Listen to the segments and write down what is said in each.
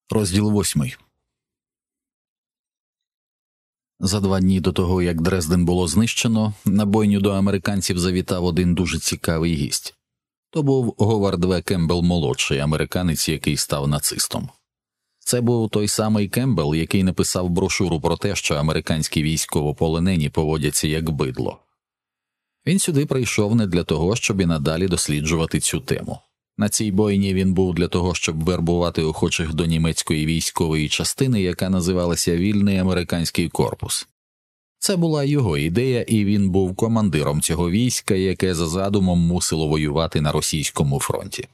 Розділ 8. За 2 дні до того, як Дрезден було знищено, на бойню до американців завітав один дуже цікавий гість. То був Говард В. Кембл-молодший, американець, який став нацистом. Це був той самий Кембл, який написав брошуру про те, що американські військовополонені поводяться як бидло. Він сюди прийшов не для того, щоб і надалі досліджувати цю тему. На цій бойні він був для того, щоб вербувати охочих до німецької військової частини, яка називалася «Вільний американський корпус». Це була його ідея, і він був командиром цього війська, яке за задумом мусило воювати на російському фронті.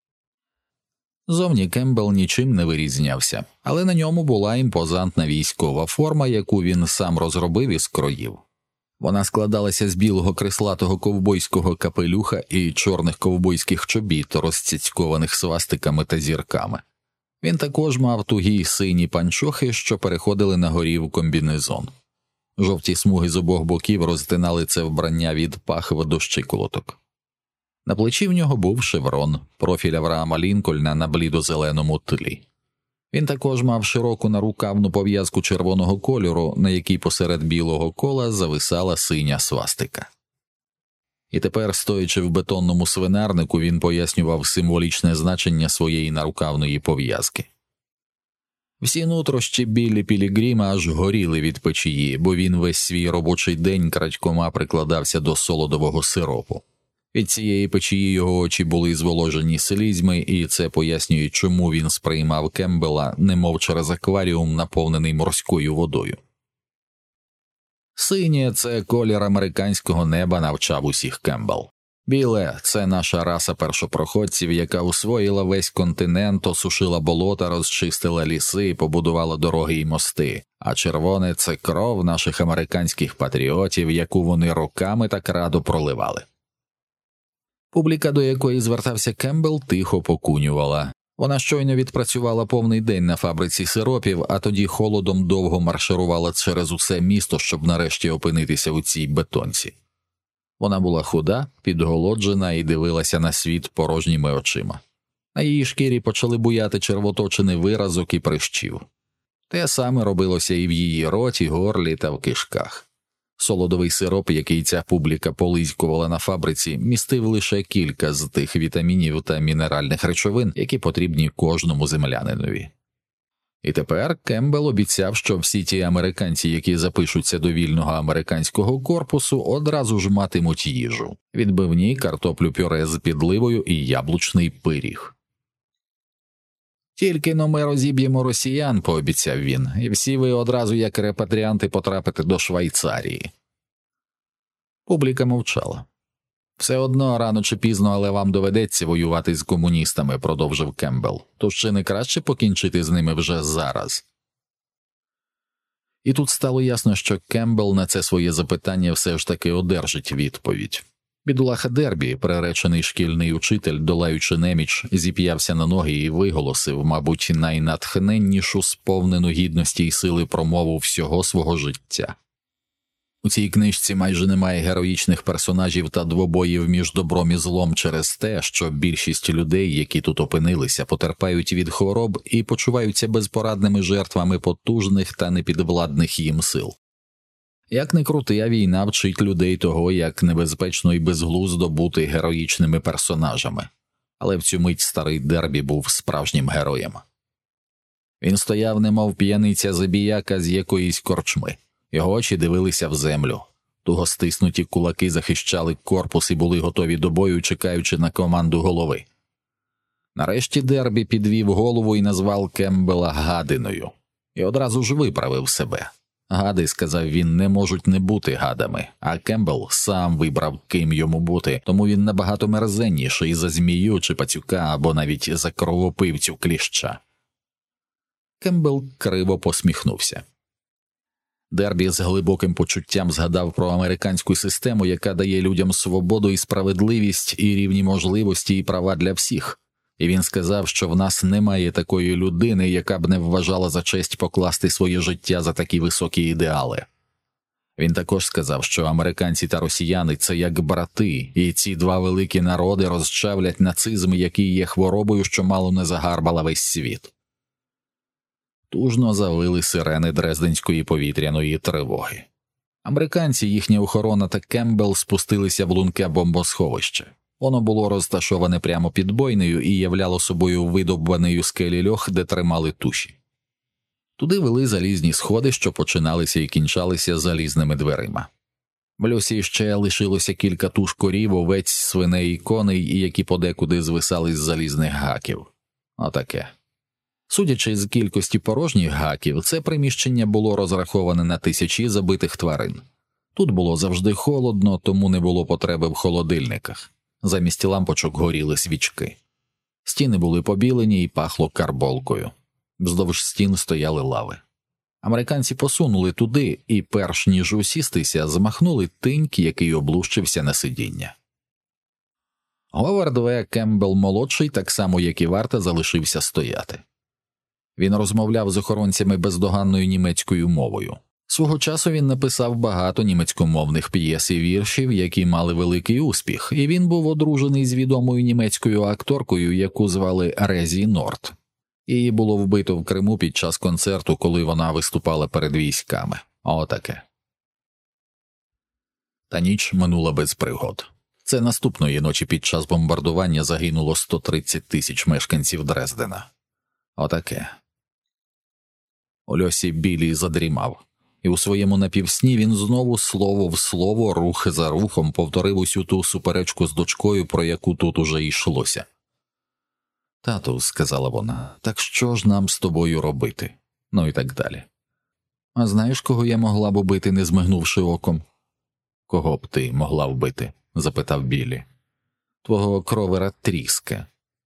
Зовні Кембл нічим не вирізнявся, але на ньому була імпозантна військова форма, яку він сам розробив і скроїв. Вона складалася з білого креслатого ковбойського капелюха і чорних ковбойських чобіт, розцяцькованих свастиками та зірками. Він також мав тугі сині панчохи, що переходили на горів комбінезон. Жовті смуги з обох боків розтинали це вбрання від пахв до щиколоток. На плечі в нього був шеврон, профіль Авраама Лінкольна на блідо-зеленому тлі. Він також мав широку нарукавну пов'язку червоного кольору, на якій посеред білого кола зависала синя свастика. І тепер, стоячи в бетонному свинарнику, він пояснював символічне значення своєї нарукавної пов'язки. Всі нутрощі Біллі Пілігрима аж горіли від печії, бо він весь свій робочий день крадькома прикладався до солодового сиропу. Від цієї печії його очі були зволожені слізьми, і це пояснює, чому він сприймав Кембела, немов через акваріум, наповнений морською водою. Синє – це колір американського неба, навчав усіх Кембел. Біле – це наша раса першопроходців, яка освоїла весь континент, осушила болота, розчистила ліси, побудувала дороги і мости. А червоне – це кров наших американських патріотів, яку вони роками так радо проливали. Публіка, до якої звертався Кембел, тихо покунювала. Вона щойно відпрацювала повний день на фабриці сиропів, а тоді холодом довго марширувала через усе місто, щоб нарешті опинитися у цій бетонці. Вона була худа, підголоджена і дивилася на світ порожніми очима. На її шкірі почали буяти червоточини виразок і прищів. Те саме робилося і в її роті, горлі та в кишках. Солодовий сироп, який ця публіка полизькувала на фабриці, містив лише кілька з тих вітамінів та мінеральних речовин, які потрібні кожному землянинові. І тепер Кембел обіцяв, що всі ті американці, які запишуться до вільного американського корпусу, одразу ж матимуть їжу – відбивні, картоплю-пюре з підливою і яблучний пиріг. «Тільки-но ми розіб'ємо росіян», – пообіцяв він, – «і всі ви одразу як репатріанти потрапите до Швейцарії». Публіка мовчала. «Все одно, рано чи пізно, але вам доведеться воювати з комуністами», – продовжив Кембел, «тож чи не краще покінчити з ними вже зараз?» І тут стало ясно, що Кембел на це своє запитання все ж таки одержить відповідь. Бідолаха Дербі, приречений шкільний учитель, долаючи неміч, зіп'явся на ноги і виголосив, мабуть, найнатхненнішу, сповнену гідності й сили промову всього свого життя. У цій книжці майже немає героїчних персонажів та двобоїв між добром і злом через те, що більшість людей, які тут опинилися, потерпають від хвороб і почуваються безпорадними жертвами потужних та непідвладних їм сил. Як не крути, а війна вчить людей того, як небезпечно і безглуздо бути героїчними персонажами. Але в цю мить старий Дербі був справжнім героєм. Він стояв, немов п'яниця-забіяка з якоїсь корчми. Його очі дивилися в землю. Туго стиснуті кулаки захищали корпус і були готові до бою, чекаючи на команду голови. Нарешті Дербі підвів голову і назвав Кембела гадиною. І одразу ж виправив себе. Гади, сказав він, не можуть не бути гадами, а Кембел сам вибрав, ким йому бути, тому він набагато мерзенніший за змію чи пацюка або навіть за кровопивцю кліща. Кембел криво посміхнувся. Дербі з глибоким почуттям згадав про американську систему, яка дає людям свободу і справедливість, і рівні можливості і права для всіх. І він сказав, що в нас немає такої людини, яка б не вважала за честь покласти своє життя за такі високі ідеали. Він також сказав, що американці та росіяни – це як брати, і ці два великі народи розчавлять нацизм, який є хворобою, що мало не загарбала весь світ. Тужно завили сирени Дрезденської повітряної тривоги. Американці, їхня охорона та Кембл спустилися в лунке бомбосховище. Воно було розташоване прямо під бойнею і являло собою видовбаний у скелі льох, де тримали туші. Туди вели залізні сходи, що починалися і кінчалися залізними дверима. В льосі ще лишилося кілька туш корів, овець, свиней і коней, які подекуди звисали з залізних гаків. Отаке. Судячи з кількості порожніх гаків, це приміщення було розраховане на тисячі забитих тварин. Тут було завжди холодно, тому не було потреби в холодильниках. Замість лампочок горіли свічки. Стіни були побілені і пахло карболкою. Вздовж стін стояли лави. Американці посунули туди і, перш ніж усістися, змахнули тиньк, який облущився на сидіння. Говард В. Кембл-молодший, так само як і варта, залишився стояти. Він розмовляв з охоронцями бездоганною німецькою мовою. Свого часу він написав багато німецькомовних п'єс і віршів, які мали великий успіх, і він був одружений з відомою німецькою акторкою, яку звали Резі Норт. Її було вбито в Криму під час концерту, коли вона виступала перед військами. Отаке. Та ніч минула без пригод. Це наступної ночі під час бомбардування загинуло 130 тисяч мешканців Дрездена. Отаке. У льосі Біллі задрімав, і у своєму напівсні він знову слово в слово, рух за рухом повторив усю ту суперечку з дочкою, про яку тут уже йшлося. «Тату», – сказала вона, – «так що ж нам з тобою робити?» Ну і так далі. «А знаєш, кого я могла б убити, не змигнувши оком?» «Кого б ти могла вбити?» – запитав Біллі. «Твого Кровера Тріска».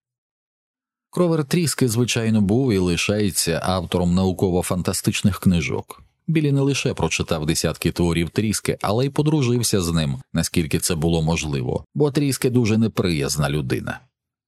Кровер Тріске, звичайно, був і лишається автором науково-фантастичних книжок. Біллі не лише прочитав десятки творів Тріске, але й подружився з ним, наскільки це було можливо, бо Тріске дуже неприязна людина.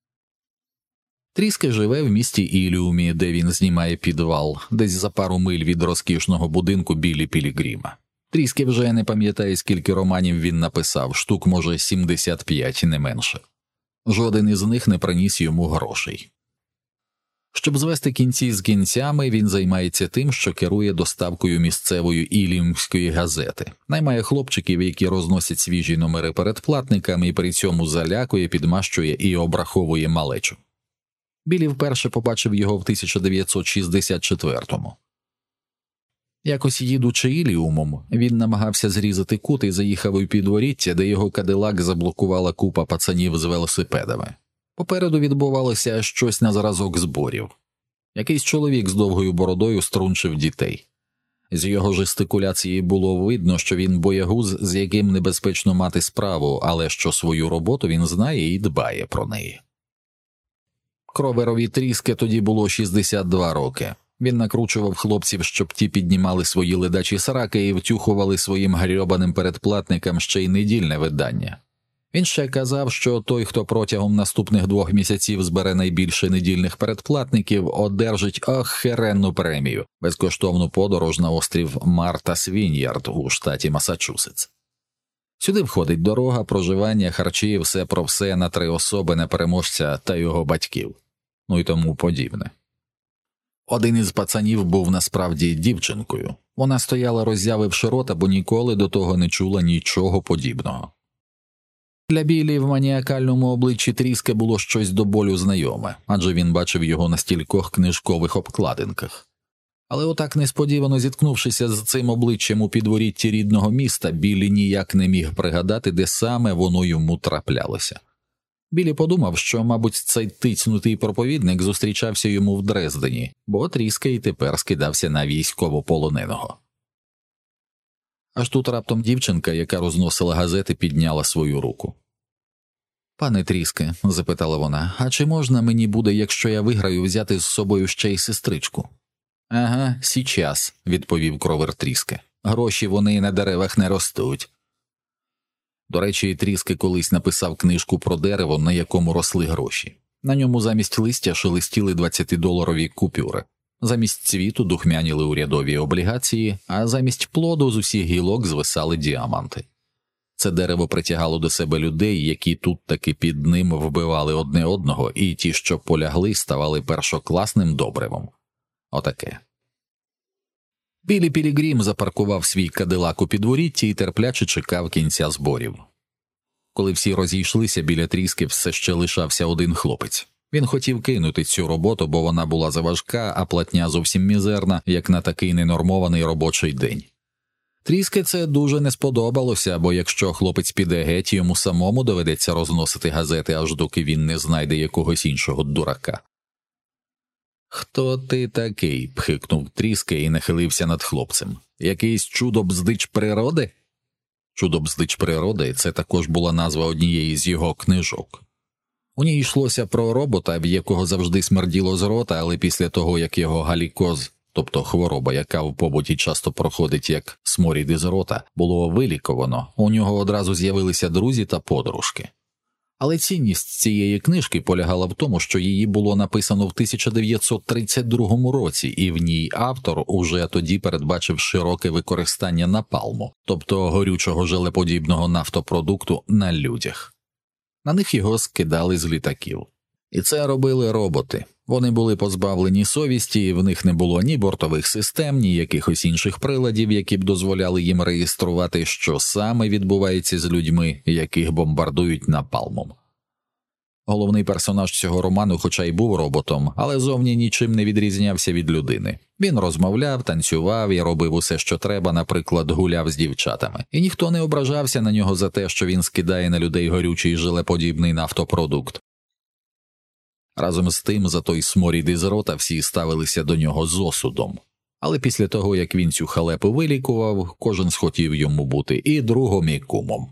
Тріске живе в місті Іліумі, де він знімає підвал, десь за пару миль від розкішного будинку Біллі Пілігрима. Тріске вже не пам'ятає, скільки романів він написав, штук, може, 75, не менше. Жоден із них не приніс йому грошей. Щоб звести кінці з кінцями, він займається тим, що керує доставкою місцевої ілімської газети, наймає хлопчиків, які розносять свіжі номери передплатниками і при цьому залякує, підмащує і обраховує малечу. Біллі вперше побачив його в 1964-му. Якось їдучи Іліумом, він намагався зрізати кут і заїхав у підворіття, де його кадилак заблокувала купа пацанів з велосипедами. Попереду відбувалося щось на зразок зборів. Якийсь чоловік з довгою бородою струнчив дітей. З його жестикуляції було видно, що він боягуз, з яким небезпечно мати справу, але що свою роботу він знає і дбає про неї. Кроверові Тріске тоді було 62 роки. Він накручував хлопців, щоб ті піднімали свої ледачі сраки і втюхували своїм грьобаним передплатникам ще й недільне видання. Він ще казав, що той, хто протягом наступних 2 місяців збере найбільше недільних передплатників, одержить охеренну премію – безкоштовну подорож на острів Мартас Віньярд у штаті Масачусетс. Сюди входить дорога, проживання, харчі, все про все на 3 особи на переможця та його батьків. Ну і тому подібне. Один із пацанів був насправді дівчинкою. Вона стояла, роззявивши рота, бо ніколи до того не чула нічого подібного. Для Біллі в маніакальному обличчі Тріске було щось до болю знайоме, адже він бачив його на стількох книжкових обкладинках. Але отак несподівано зіткнувшися з цим обличчям у підворітті рідного міста, Біллі ніяк не міг пригадати, де саме воно йому траплялося. Біллі подумав, що, мабуть, цей тицнутий проповідник зустрічався йому в Дрездені, бо Тріске й тепер скидався на військовополоненого. Аж тут раптом дівчинка, яка розносила газети, підняла свою руку. «Пане Тріске», – запитала вона, – «а чи можна мені буде, якщо я виграю, взяти з собою ще й сестричку?» «Ага, січас», – відповів Кровер Тріске. «Гроші вони на деревах не ростуть». До речі, Тріске колись написав книжку про дерево, на якому росли гроші. На ньому замість листя шелестіли 20-доларові купюри. Замість цвіту духмяніли урядові облігації, а замість плоду з усіх гілок звисали діаманти. Це дерево притягало до себе людей, які тут таки під ним вбивали одне одного, і ті, що полягли, ставали першокласним добривом. Отаке. Біллі Пілігрім запаркував свій кадилак у підворітті і терпляче чекав кінця зборів. Коли всі розійшлися, біля тріски все ще лишався один хлопець. Він хотів кинути цю роботу, бо вона була заважка, а платня зовсім мізерна, як на такий ненормований робочий день. Тріске це дуже не сподобалося, бо якщо хлопець піде геть, йому самому доведеться розносити газети, аж доки він не знайде якогось іншого дурака. «Хто ти такий?» – пхикнув Тріске і нахилився над хлопцем. «Якийсь чудо-бздич природи?» «Чудо-бздич природи» – це також була назва однієї з його книжок. У ній йшлося про робота, в якого завжди смерділо з рота, але після того, як його галікоз, тобто хвороба, яка в побуті часто проходить як сморід із рота, було виліковано, у нього одразу з'явилися друзі та подружки. Але цінність цієї книжки полягала в тому, що її було написано в 1932 році, і в ній автор уже тоді передбачив широке використання напалму, тобто горючого желеподібного нафтопродукту, на людях. На них його скидали з літаків. І це робили роботи. Вони були позбавлені совісті, в них не було ні бортових систем, ні якихось інших приладів, які б дозволяли їм реєструвати, що саме відбувається з людьми, яких бомбардують напалмом. Головний персонаж цього роману хоча й був роботом, але зовні нічим не відрізнявся від людини. Він розмовляв, танцював і робив усе, що треба, наприклад, гуляв з дівчатами. І ніхто не ображався на нього за те, що він скидає на людей горючий желеподібний нафтопродукт. Разом з тим, за той сморід із рота всі ставилися до нього з осудом. Але після того, як він цю халепу вилікував, кожен схотів йому бути і другом, і кумом.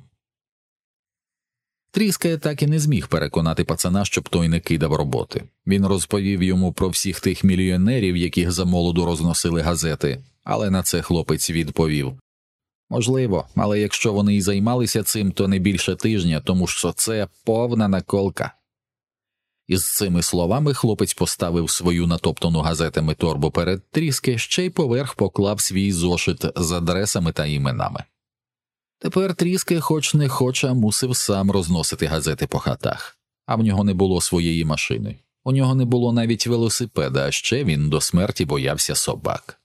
Тріске так і не зміг переконати пацана, щоб той не кидав роботи. Він розповів йому про всіх тих мільйонерів, яких замолоду розносили газети, але на це хлопець відповів: «Можливо, але якщо вони і займалися цим, то не більше тижня, тому що це повна наколка». Із цими словами хлопець поставив свою натоптану газетами торбу перед Тріске, ще й поверх поклав свій зошит з адресами та іменами. Тепер Тріске, хоч не хоч, а мусив сам розносити газети по хатах. А в нього не було своєї машини. У нього не було навіть велосипеда, а ще він до смерті боявся собак.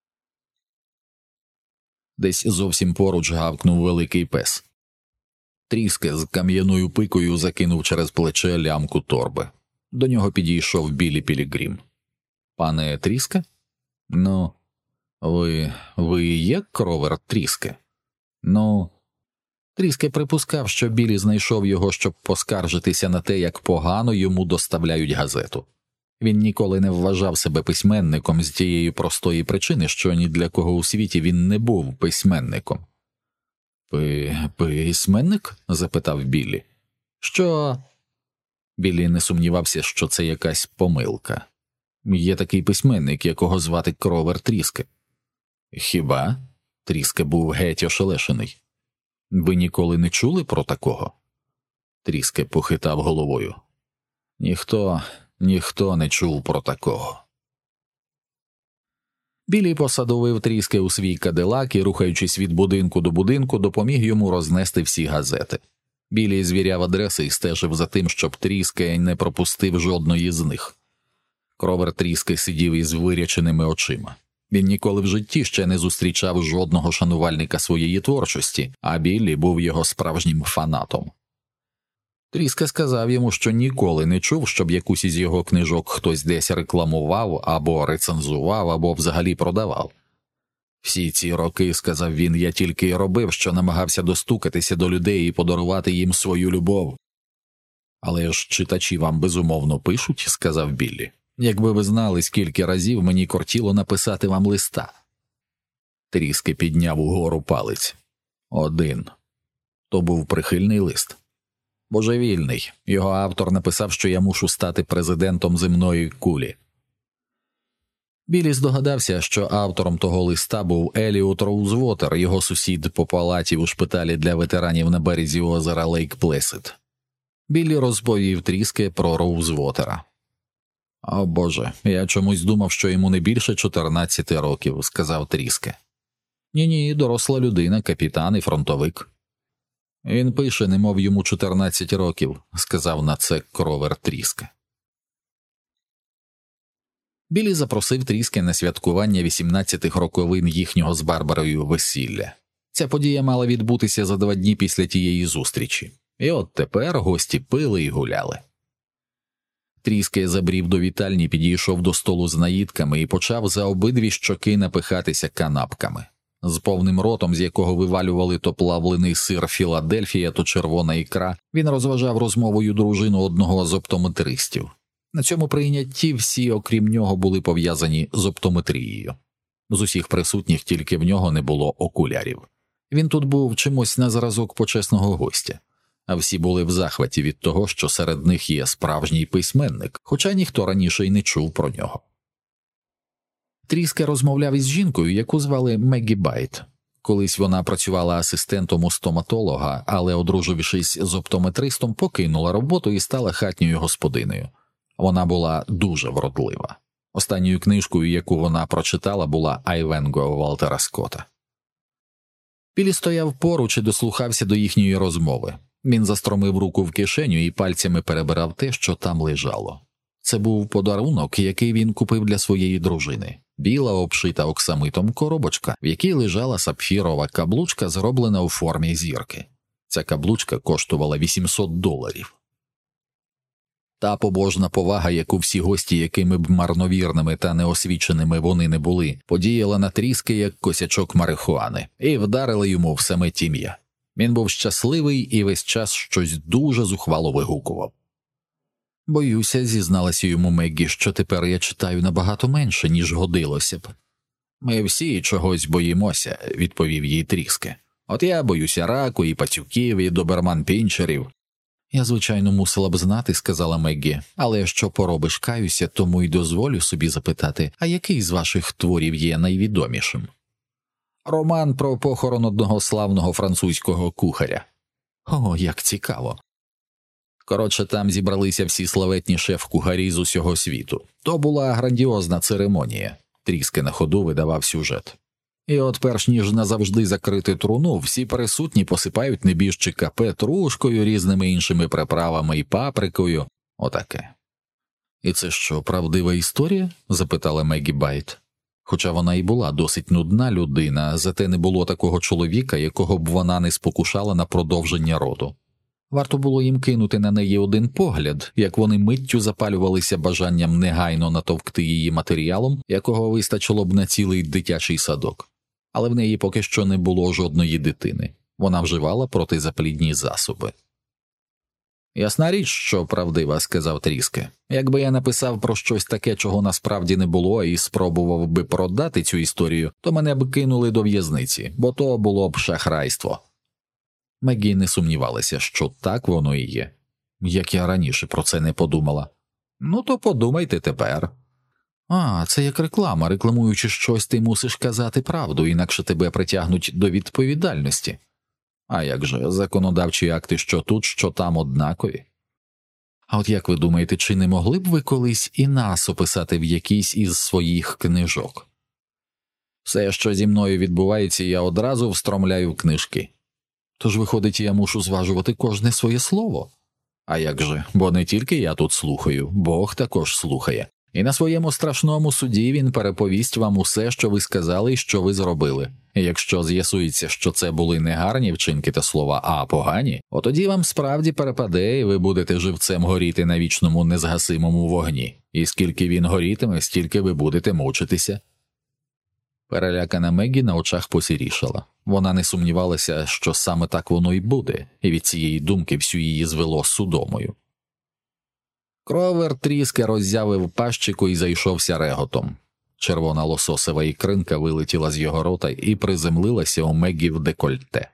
Десь зовсім поруч гавкнув великий пес. Тріске з кам'яною пикою закинув через плече лямку торби. До нього підійшов Біллі Пілігрім. «Пане Тріске? Ну, ви є Кровер Тріске?» «Ну...» Тріске припускав, що Біллі знайшов його, щоб поскаржитися на те, як погано йому доставляють газету. Він ніколи не вважав себе письменником з тієї простої причини, що ні для кого у світі він не був письменником. «Письменник?» – запитав Біллі. «Що?» Біллі не сумнівався, що це якась помилка. «Є такий письменник, якого звати Кровер Тріске». «Хіба?» – Тріске був геть ошелешений. «Ви ніколи не чули про такого?» Тріске похитав головою. Ніхто не чув про такого». Біллі посадовив Тріске у свій кадилак і, рухаючись від будинку до будинку, допоміг йому рознести всі газети. Біллі звіряв адреси і стежив за тим, щоб Тріске не пропустив жодної з них. Кровер Тріске сидів із виряченими очима. Він ніколи в житті ще не зустрічав жодного шанувальника своєї творчості, а Біллі був його справжнім фанатом. Тріске сказав йому, що ніколи не чув, щоб якусь із його книжок хтось десь рекламував, або рецензував, або взагалі продавав. «Всі ці роки, – сказав він, – я тільки й робив, що намагався достукатися до людей і подарувати їм свою любов». «Але ж читачі вам безумовно пишуть», – сказав Біллі. «Якби ви знали, скільки разів мені кортіло написати вам листа». Тріске підняв угору палець. «Один». То був прихильний лист. «Божевільний. Його автор написав, що я мушу стати президентом земної кулі». Біллі здогадався, що автором того листа був Еліот Роузвотер, його сусід по палаті у шпиталі для ветеранів на березі озера Лейк-Плесид. Біллі розповів Тріске про Роузвотера. «О Боже, я чомусь думав, що йому не більше 14 років», – сказав Тріске. «Ні, доросла людина, капітан і фронтовик». «Він пише, немов йому 14 років», – сказав на це Кровер Тріске. Біллі запросив Тріске на святкування 18-х роковин їхнього з Барбарою весілля. Ця подія мала відбутися за 2 дні після тієї зустрічі. І от тепер гості пили і гуляли. Тріске забрів до вітальні, підійшов до столу з наїдками і почав за обидві щоки напихатися канапками. З повним ротом, з якого вивалювали то плавлений сир Філадельфія, то червона ікра, він розважав розмовою дружину одного з оптометристів. На цьому прийнятті всі, окрім нього, були пов'язані з оптометрією. З усіх присутніх тільки в нього не було окулярів. Він тут був чимось на зразок почесного гостя. А всі були в захваті від того, що серед них є справжній письменник, хоча ніхто раніше й не чув про нього. Тріске розмовляв із жінкою, яку звали Меггі Байт. Колись вона працювала асистентом у стоматолога, але, одружившись з оптометристом, покинула роботу і стала хатньою господинею. Вона була дуже вродлива. Останньою книжкою, яку вона прочитала, була «Айвенго» Валтера Скотта. Біллі стояв поруч і дослухався до їхньої розмови. Він застромив руку в кишеню і пальцями перебирав те, що там лежало. Це був подарунок, який він купив для своєї дружини. Біла, обшита оксамитом коробочка, в якій лежала сапфірова каблучка, зроблена у формі зірки. Ця каблучка коштувала $800. Та побожна повага, яку всі гості, якими б марновірними та неосвіченими вони не були, подіяла на Тріске, як косячок марихуани, і вдарила йому в саме тім'я. Він був щасливий і весь час щось дуже зухвало вигукував. «Боюся», – зізналася йому Меггі, – «що тепер я читаю набагато менше, ніж годилося б». «Ми всі чогось боїмося», – відповів їй Тріске. «От я боюся раку і пацюків, і доберман-пінчерів». «Я, звичайно, мусила б знати», – сказала Меггі, «але що поробиш, каюся, тому й дозволю собі запитати, а який з ваших творів є найвідомішим?» «Роман про похорон одного славного французького кухаря». «О, як цікаво». Коротше, там зібралися всі славетні шеф-кухарі з усього світу. То була грандіозна церемонія. Тріске на ходу видавав сюжет. І от перш ніж назавжди закрити труну, всі присутні посипають небіжчика петрушкою, різними іншими приправами і паприкою. Отаке. «І це що, правдива історія?» – запитала Меггі Байт. Хоча вона і була досить нудна людина, зате не було такого чоловіка, якого б вона не спокушала на продовження роду. Варто було їм кинути на неї один погляд, як вони миттю запалювалися бажанням негайно натовкти її матеріалом, якого вистачило б на цілий дитячий садок. Але в неї поки що не було жодної дитини. Вона вживала протизаплідні засоби. «Ясна річ, що правдива», – сказав Тріске. «Якби я написав про щось таке, чого насправді не було, і спробував би продати цю історію, то мене б кинули до в'язниці, бо то було б шахрайство». Меггі не сумнівалася, що так воно і є. Як я раніше про це не подумала. «Ну то подумайте тепер». «А, це як реклама. Рекламуючи щось, ти мусиш казати правду, інакше тебе притягнуть до відповідальності». «А як же, законодавчі акти що тут, що там однакові». «А от як ви думаєте, чи не могли б ви колись і нас описати в якійсь із своїх книжок?» «Все, що зі мною відбувається, я одразу встромляю в книжки». «Тож, виходить, я мушу зважувати кожне своє слово?» «А як же, бо не тільки я тут слухаю, Бог також слухає. І на своєму страшному суді він переповість вам усе, що ви сказали і що ви зробили. І якщо з'ясується, що це були не гарні вчинки та слова, а погані, тоді вам справді перепаде, і ви будете живцем горіти на вічному незгасимому вогні. І скільки він горітиме, стільки ви будете мучитися». Перелякана Меггі на очах посірішала. Вона не сумнівалася, що саме так воно й буде, і від цієї думки всю її звело судомою. Кровер Тріске роззявив пащику і зайшовся реготом. Червона лососева ікринка вилетіла з його рота і приземлилася у Меггі в декольте.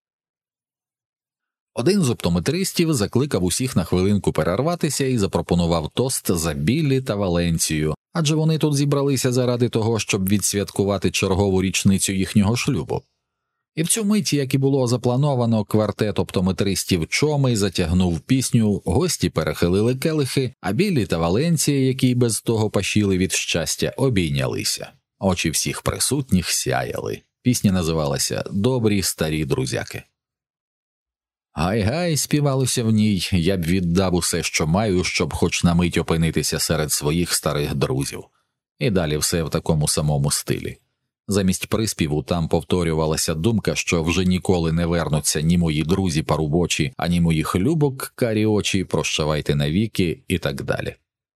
Один з оптометристів закликав усіх на хвилинку перерватися і запропонував тост за Біллі та Валенцію, адже вони тут зібралися заради того, щоб відсвяткувати чергову річницю їхнього шлюбу. І в цю мить, як і було заплановано, квартет оптометристів Чоми затягнув пісню, гості перехилили келихи, а Біллі та Валенція, які без того пашіли від щастя, обійнялися. Очі всіх присутніх сяяли. Пісня називалася «Добрі старі друзяки». «Гай-гай», співалося в ній, я б віддав усе, що маю, щоб хоч на мить опинитися серед своїх старих друзів. І далі все в такому самому стилі. Замість приспіву там повторювалася думка, що вже ніколи не вернуться ні мої друзі парубочі, ані моїх любок карі очі, прощавайте навіки і так далі.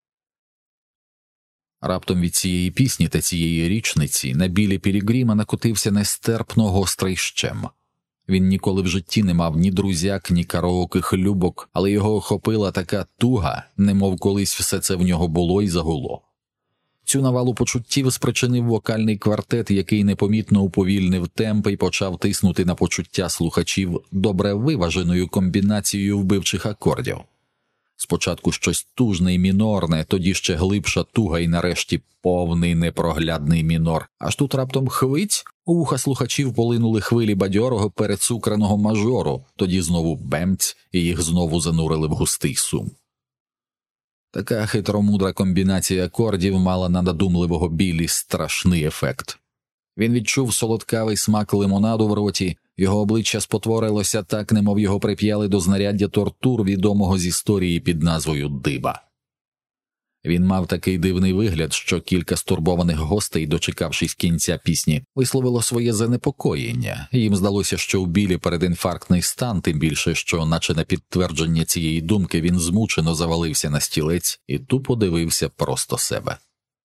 Раптом від цієї пісні та цієї річниці на Біллі Пілігрима накотився нестерпно гострий щем. Він ніколи в житті не мав ні друзяк, ні караоких любок, але його охопила така туга, немов колись все це в нього було і загуло. Цю навалу почуттів спричинив вокальний квартет, який непомітно уповільнив темп і почав тиснути на почуття слухачів добре виваженою комбінацією вбивчих акордів. Спочатку щось тужне й мінорне, тоді ще глибша туга і нарешті повний непроглядний мінор. Аж тут раптом хвиць, у вуха слухачів полинули хвилі бадьорого перецукраного мажору, тоді знову бемць, і їх знову занурили в густий сум. Така хитромудра комбінація акордів мала на надумливого Біллі страшний ефект. Він відчув солодкавий смак лимонаду в роті, його обличчя спотворилося так, немов його прип'яли до знаряддя тортур, відомого з історії під назвою «Диба». Він мав такий дивний вигляд, що кілька стурбованих гостей, дочекавшись кінця пісні, висловило своє занепокоєння. Їм здалося, що у Біллі передінфарктний стан, тим більше, що, наче на підтвердження цієї думки, він змучено завалився на стілець і тупо дивився просто себе.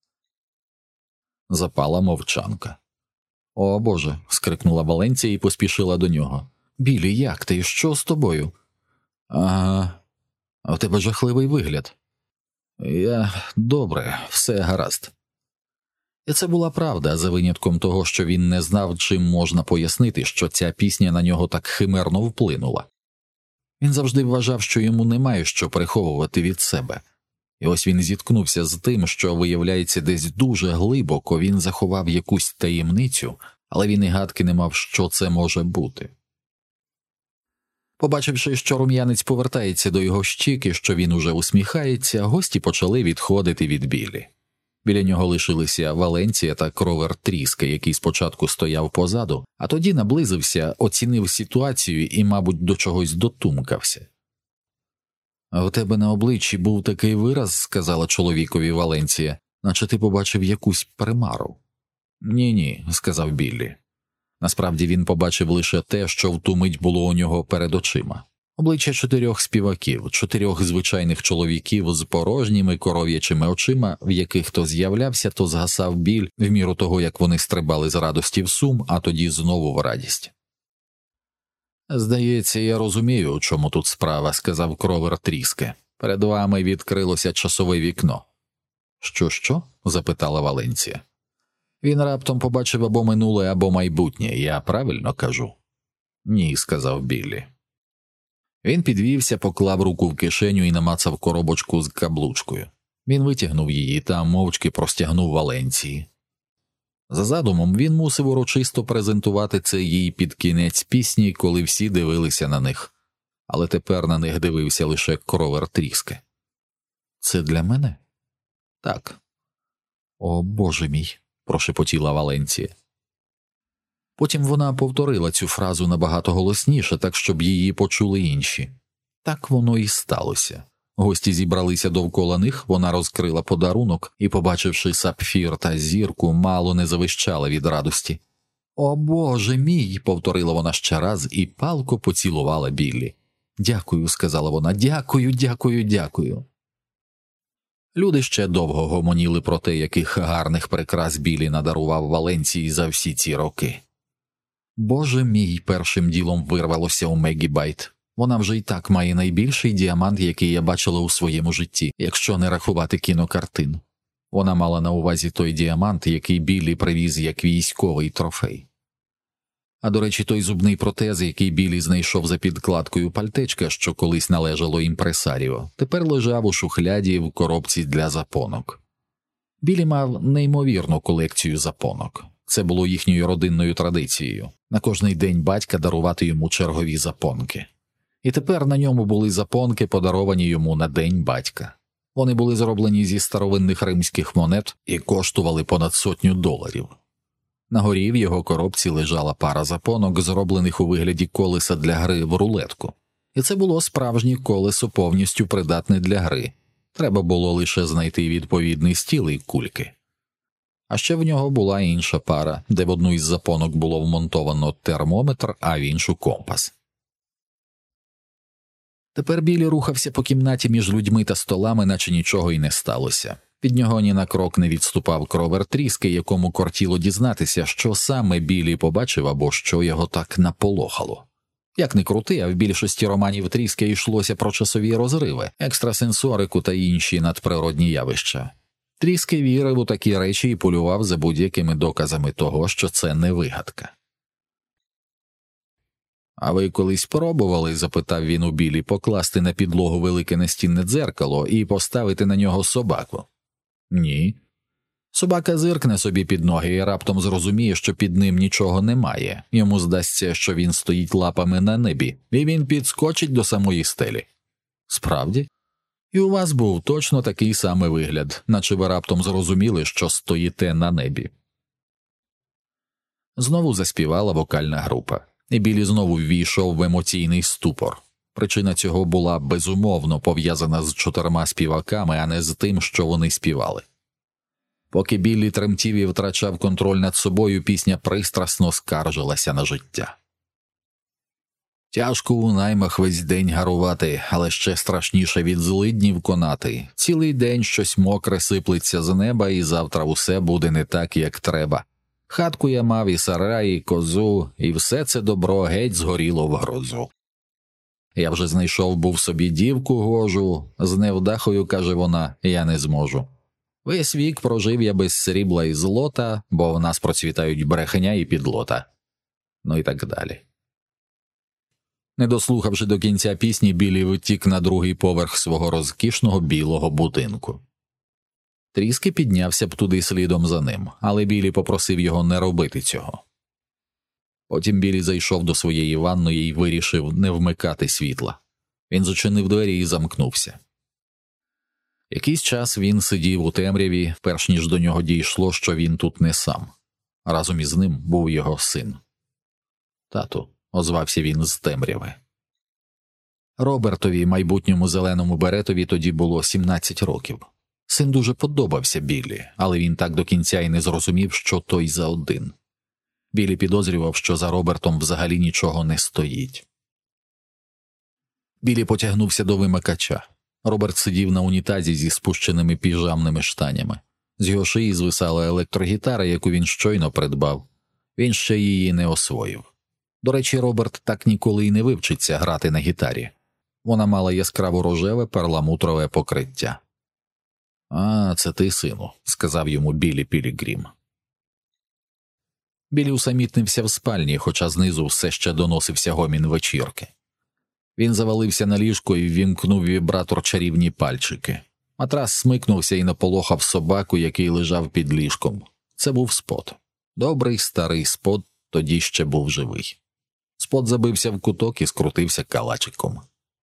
Запала мовчанка. «О, Боже!» – скрикнула Валенція і поспішила до нього. «Біллі, як ти? Що з тобою?» «Ага, а в тебе жахливий вигляд». Добре, все гаразд». І це була правда, за винятком того, що він не знав, чим можна пояснити, що ця пісня на нього так химерно вплинула. Він завжди вважав, що йому немає що приховувати від себе. І ось він зіткнувся з тим, що, виявляється, десь дуже глибоко він заховав якусь таємницю, але він і гадки не мав, що це може бути. Побачивши, що рум'янець повертається до його щіки, що він уже усміхається, гості почали відходити від Біллі. Біля нього лишилися Валенція та Кровер Тріска, який спочатку стояв позаду, а тоді наблизився, оцінив ситуацію і, мабуть, до чогось дотумкався. «А в тебе на обличчі був такий вираз», – сказала чоловікові Валенція, – «наче ти побачив якусь примару». «Ні-ні», – сказав Біллі. Насправді він побачив лише те, що в ту мить було у нього перед очима. Обличчя 4 співаків, 4 звичайних чоловіків з порожніми коров'ячими очима, в яких то з'являвся, то згасав біль в міру того, як вони стрибали з радості в сум, а тоді знову в радість. «Здається, я розумію, у чому тут справа», – сказав Кровер Тріске. «Перед вами відкрилося часове вікно». «Що?» – запитала Валенція. Він раптом побачив або минуле, або майбутнє, я правильно кажу? «Ні», – сказав Біллі. Він підвівся, поклав руку в кишеню і намацав коробочку з каблучкою. Він витягнув її та мовчки простягнув Валенції. За задумом він мусив урочисто презентувати це їй під кінець пісні, коли всі дивилися на них. Але тепер на них дивився лише Кровер Тріске. «Це для мене?» «Так». «О, Боже мій», – прошепотіла Валенція. Потім вона повторила цю фразу набагато голосніше, так щоб її почули інші. Так воно і сталося. Гості зібралися довкола них, вона розкрила подарунок і, побачивши сапфір та зірку, мало не завищала від радості. «О, Боже мій!» – повторила вона ще раз і палко поцілувала Біллі. «Дякую», – сказала вона, – «дякую, дякую, дякую». Люди ще довго гомоніли про те, яких гарних прикрас Біллі надарував Валенції за всі ці роки. «Боже мій!» – першим ділом вирвалося у Мегі Байт. Вона вже й так має найбільший діамант, який я бачила у своєму житті, якщо не рахувати кінокартин. Вона мала на увазі той діамант, який Біллі привіз як військовий трофей. А до речі, той зубний протез, який Біллі знайшов за підкладкою пальтечка, що колись належало імпресаріо, тепер лежав у шухляді в коробці для запонок. Біллі мав неймовірну колекцію запонок. Це було їхньою родинною традицією – на кожний день батька дарувати йому чергові запонки. І тепер на ньому були запонки, подаровані йому на День батька. Вони були зроблені зі старовинних римських монет і коштували понад $100. На горі в його коробці лежала пара запонок, зроблених у вигляді колеса для гри в рулетку. І це було справжнє колесо, повністю придатне для гри. Треба було лише знайти відповідний стіл і кульки. А ще в нього була інша пара, де в одну із запонок було вмонтовано термометр, а в іншу – компас. Тепер Біллі рухався по кімнаті між людьми та столами, наче нічого й не сталося. Від нього ні на крок не відступав Кровер Тріски, якому кортіло дізнатися, що саме Біллі побачив або що його так наполохало. Як не крути, а в більшості романів Тріски йшлося про часові розриви, екстрасенсорику та інші надприродні явища. Тріски вірив у такі речі і полював за будь-якими доказами того, що це не вигадка. «А ви колись пробували, – запитав він у Біллі, – покласти на підлогу велике настінне дзеркало і поставити на нього собаку?» «Ні». Собака зиркне собі під ноги і раптом зрозуміє, що під ним нічого немає. Йому здасться, що він стоїть лапами на небі, і він підскочить до самої стелі. Справді? І у вас був точно такий самий вигляд, наче ви раптом зрозуміли, що стоїте на небі. Знову заспівала вокальна група, і Біллі знову ввійшов в емоційний ступор. Причина цього була безумовно пов'язана з 4 співаками, а не з тим, що вони співали. Поки Біллі тремтів і втрачав контроль над собою, пісня пристрасно скаржилася на життя. «Тяжко у наймах весь день гарувати, але ще страшніше від злиднів конати. Цілий день щось мокре сиплеться з неба, і завтра усе буде не так, як треба. Хатку я мав, і сарай, і козу, і все це добро геть згоріло в грозу. Я вже знайшов був собі дівку гожу, з невдахою, каже вона, я не зможу. Весь вік прожив я без срібла і злота, бо в нас процвітають брехня і підлота». Ну і так далі. Не дослухавши до кінця пісні, Біллі втік на другий поверх свого розкішного білого будинку. Тріски піднявся б туди слідом за ним, але Біллі попросив його не робити цього. Потім Біллі зайшов до своєї ванної і вирішив не вмикати світла. Він зачинив двері і замкнувся. Якийсь час він сидів у темряві, перш ніж до нього дійшло, що він тут не сам. Разом із ним був його син. «Тату», – озвався він з темряви. Робертові, майбутньому зеленому беретові, тоді було 17 років. Син дуже подобався Біллі, але він так до кінця й не зрозумів, що той за один. Біллі підозрював, що за Робертом взагалі нічого не стоїть. Біллі потягнувся до вимикача. Роберт сидів на унітазі зі спущеними піжамними штанями. З його шиї звисала електрогітара, яку він щойно придбав. Він ще її не освоїв. До речі, Роберт так ніколи й не вивчиться грати на гітарі. Вона мала яскраво-рожеве перламутрове покриття. «А, це ти, сину», – сказав йому Біллі Пілігрім. Біллі усамітнився в спальні, хоча знизу все ще доносився гомін вечірки. Він завалився на ліжко і ввімкнув вібратор чарівні пальчики. Матрас смикнувся і наполохав собаку, який лежав під ліжком. Це був Спот. Добрий старий Спот тоді ще був живий. Спот забився в куток і скрутився калачиком.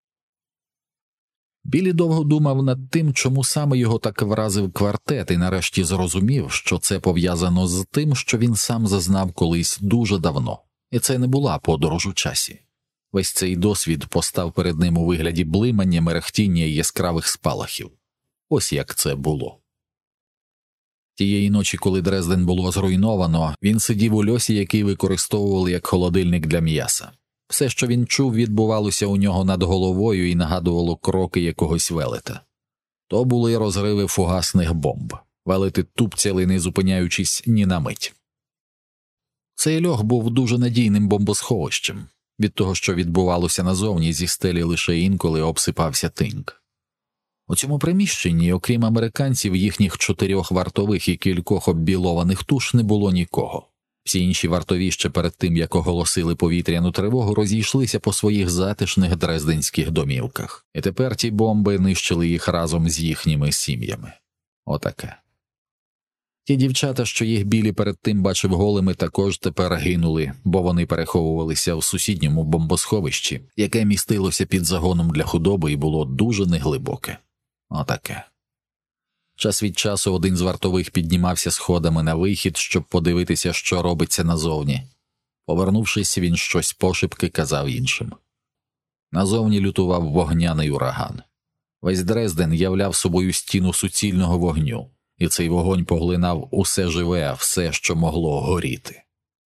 Біллі довго думав над тим, чому саме його так вразив квартет, і нарешті зрозумів, що це пов'язано з тим, що він сам зазнав колись дуже давно. І це не була подорож у часі. Весь цей досвід постав перед ним у вигляді блимання, мерехтіння і яскравих спалахів. Ось як це було. Тієї ночі, коли Дрезден було зруйновано, він сидів у льосі, який використовували як холодильник для м'яса. Все, що він чув, відбувалося у нього над головою і нагадувало кроки якогось велета. То були розриви фугасних бомб. Велети тупцяли, не зупиняючись ні на мить. Цей льох був дуже надійним бомбосховищем. Від того, що відбувалося назовні, зі стелі лише інколи обсипався тиньк. У цьому приміщенні, окрім американців, їхніх 4 вартових і кількох оббілованих туш, не було нікого. Всі інші вартові ще перед тим, як оголосили повітряну тривогу, розійшлися по своїх затишних дрезденських домівках. І тепер ті бомби нищили їх разом з їхніми сім'ями. Отаке. Ті дівчата, що їх Біллі перед тим бачив голими, також тепер гинули, бо вони переховувалися в сусідньому бомбосховищі, яке містилося під загоном для худоби і було дуже неглибоке. Отаке. Час від часу один з вартових піднімався сходами на вихід, щоб подивитися, що робиться назовні. Повернувшись, він щось пошепки казав іншим. Назовні лютував вогняний ураган. Весь Дрезден являв собою стіну суцільного вогню. і цей вогонь поглинав усе живе, все, що могло горіти.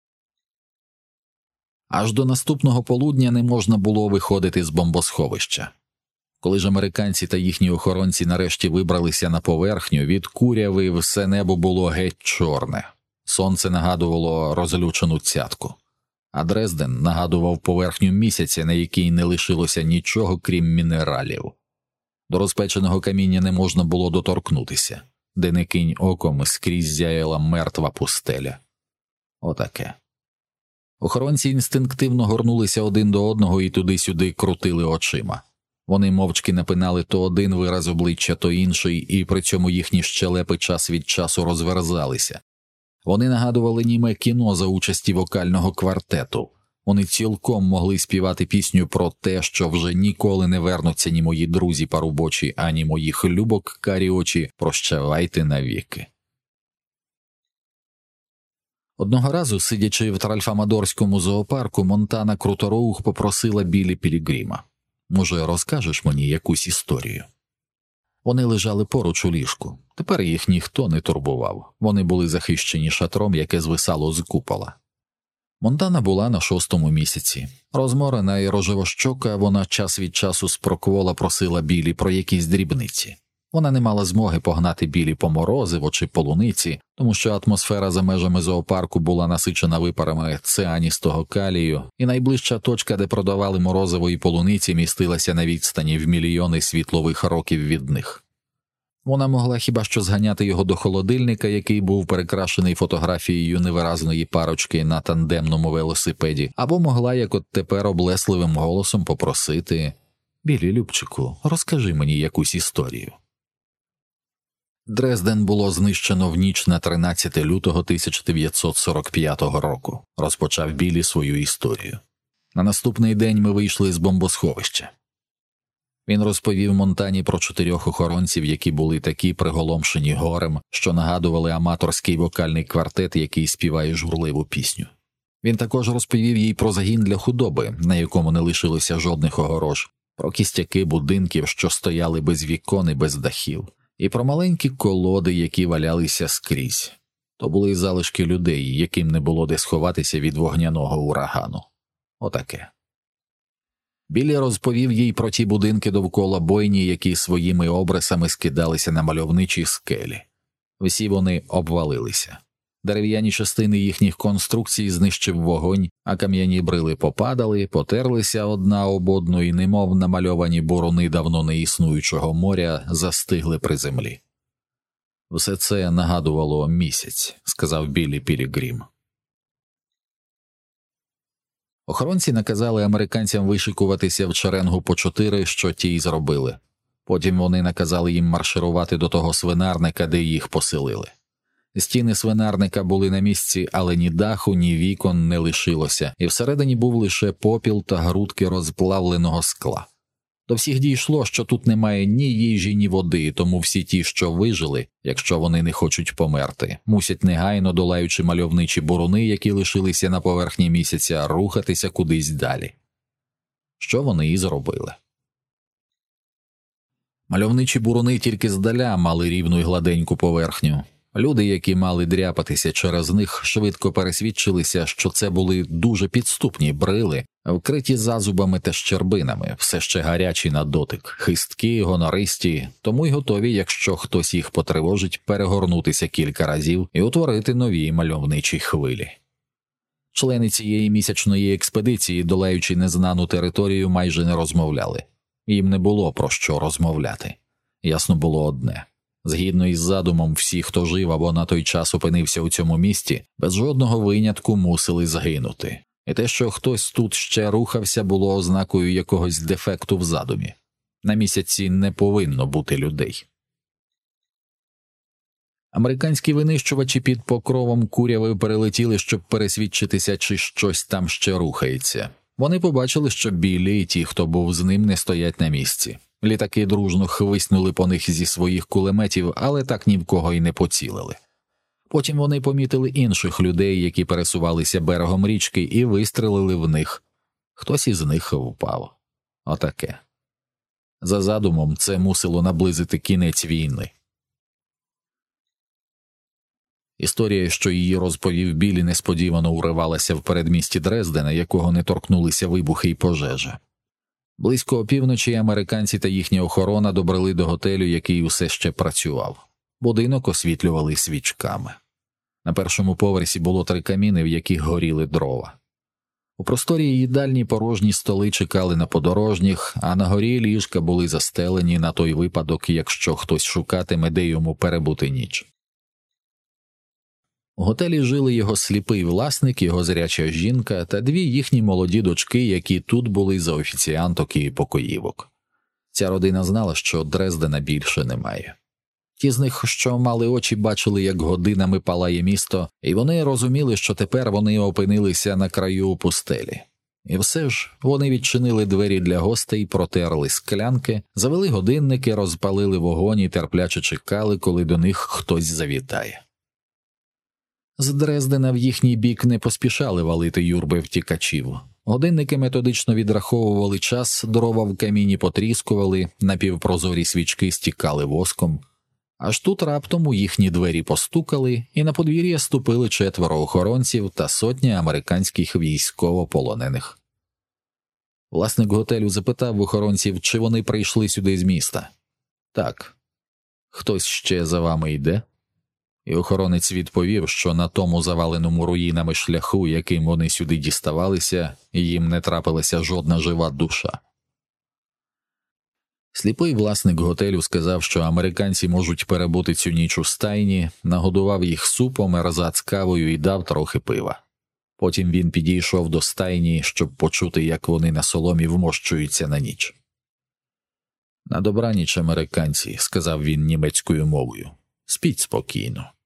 Аж до наступного полудня не можна було виходити з бомбосховища. Коли ж американці та їхні охоронці нарешті вибралися на поверхню, від куряви все небо було геть чорне. Сонце нагадувало розлючену цятку, а Дрезден нагадував поверхню місяця, на якій не лишилося нічого, крім мінералів. До розпеченого каміння не можна було доторкнутися, де не кинь оком, скрізь зяяла мертва пустеля. Отаке. Охоронці інстинктивно горнулися один до одного і туди-сюди крутили очима. Вони мовчки напинали то один вираз обличчя, то інший, і при цьому їхні щелепи час від часу розверзалися. Вони нагадували німе кіно за участі вокального квартету. Вони цілком могли співати пісню про те, що вже ніколи не вернуться ні мої друзі парубочі, ані моїх любок карі очі, прощавайте навіки. Одного разу, сидячи в Тральфамадорському зоопарку, Монтана Крутороуг попросила Біллі Пілігрима: «Може, розкажеш мені якусь історію?» Вони лежали поруч у ліжку. Тепер їх ніхто не турбував. Вони були захищені шатром, яке звисало з купола. Монтана була на 6-му місяці. Розморена і рожевощока, вона час від часу спроквола просила Біллі про якісь дрібниці. Вона не мала змоги погнати Біллі по морозиво чи полуниці, тому що атмосфера за межами зоопарку була насичена випарами цианістого калію, і найближча точка, де продавали морозиво і полуниці, містилася на відстані в мільйони світлових років від них. Вона могла хіба що зганяти його до холодильника, який був перекрашений фотографією невиразної парочки на тандемному велосипеді, або могла, як от тепер, облесливим голосом попросити: «Біллі, любчику, розкажи мені якусь історію». Дрезден було знищено в ніч на 13 лютого 1945 року. Розпочав Біллі свою історію. На наступний день ми вийшли з бомбосховища. Він розповів Монтані про 4 охоронців, які були такі приголомшені горем, що нагадували аматорський вокальний квартет, який співає журливу пісню. Він також розповів їй про загін для худоби, на якому не лишилося жодних огорож, про кістяки будинків, що стояли без вікон і без дахів, і про маленькі колоди, які валялися скрізь. То були залишки людей, яким не було де сховатися від вогняного урагану. Отаке. Біллі розповів їй про ті будинки довкола бойні, які своїми обрисами скидалися на мальовничі скелі. Всі вони обвалилися. Дерев'яні частини їхніх конструкцій знищив вогонь, а кам'яні брили попадали, потерлися одна об одну і, немов намальовані буруни давно неіснуючого моря, застигли при землі. «Все це нагадувало місяць», – сказав Біллі Пілігрим. Охоронці наказали американцям вишикуватися в шеренгу по 4, що ті й зробили. Потім вони наказали їм марширувати до того свинарника, де їх поселили. Стіни свинарника були на місці, але ні даху, ні вікон не лишилося, і всередині був лише попіл та грудки розплавленого скла. До всіх дійшло, що тут немає ні їжі, ні води, тому всі ті, що вижили, якщо вони не хочуть померти, мусять негайно, долаючи мальовничі буруни, які лишилися на поверхні місяця, рухатися кудись далі. Що вони і зробили. Мальовничі буруни тільки здаля мали рівну й гладеньку поверхню. Люди, які мали дряпатися через них, швидко пересвідчилися, що це були дуже підступні брили, вкриті зазубами та щербинами, все ще гарячі на дотик, хисткі, гонористі, тому й готові, якщо хтось їх потривожить, перегорнутися кілька разів і утворити нові мальовничі хвилі. Члени цієї місячної експедиції, долаючи незнану територію, майже не розмовляли. Їм не було про що розмовляти. Ясно було одне. Згідно із задумом, всі, хто жив або на той час опинився у цьому місті, без жодного винятку мусили згинути. І те, що хтось тут ще рухався, було ознакою якогось дефекту в задумі. На місяці не повинно бути людей. Американські винищувачі під покровом куряви перелетіли, щоб пересвідчитися, чи щось там ще рухається. Вони побачили, що Біллі і ті, хто був з ним, не стоять на місці. Літаки дружно хвиснули по них зі своїх кулеметів, але так ні в кого й не поцілили. Потім вони помітили інших людей, які пересувалися берегом річки, і вистрелили в них. Хтось із них впав. Отаке. За задумом, це мусило наблизити кінець війни. Історія, що її розповів Біллі, несподівано уривалася в передмісті Дрездена, якого не торкнулися вибухи й пожежа. Близько опівночі американці та їхня охорона добрели до готелю, який усе ще працював. Будинок освітлювали свічками. На першому поверсі було 3 каміни, в яких горіли дрова. У просторі їдальні порожні столи чекали на подорожніх, а на горі ліжка були застелені на той випадок, якщо хтось шукатиме, де йому перебути ніч. У готелі жили його сліпий власник, його зряча жінка та 2 їхні молоді дочки, які тут були за офіціанток і покоївок. Ця родина знала, що Дрездена більше немає. Ті з них, що мали очі, бачили, як годинами палає місто, і вони розуміли, що тепер вони опинилися на краю пустелі. І все ж вони відчинили двері для гостей, протерли склянки, завели годинники, розпалили вогонь і терпляче чекали, коли до них хтось завітає. З Дрездена в їхній бік не поспішали валити юрби втікачів. Годинники методично відраховували час, дрова в каміні потріскували, напівпрозорі свічки стікали воском. Аж тут раптом у їхні двері постукали, і на подвір'я ступили 4 охоронців та сотня американських військовополонених. Власник готелю запитав в охоронців, чи вони прийшли сюди з міста. «Так». «Хтось ще за вами йде?» І охоронець відповів, що на тому заваленому руїнами шляху, яким вони сюди діставалися, їм не трапилася жодна жива душа. Сліпий власник готелю сказав, що американці можуть перебути цю ніч у стайні, нагодував їх супом, ерзац кавою і дав трохи пива. Потім він підійшов до стайні, щоб почути, як вони на соломі вмощуються на ніч. «На добраніч, американці», – сказав він німецькою мовою. «Спіть спокійно».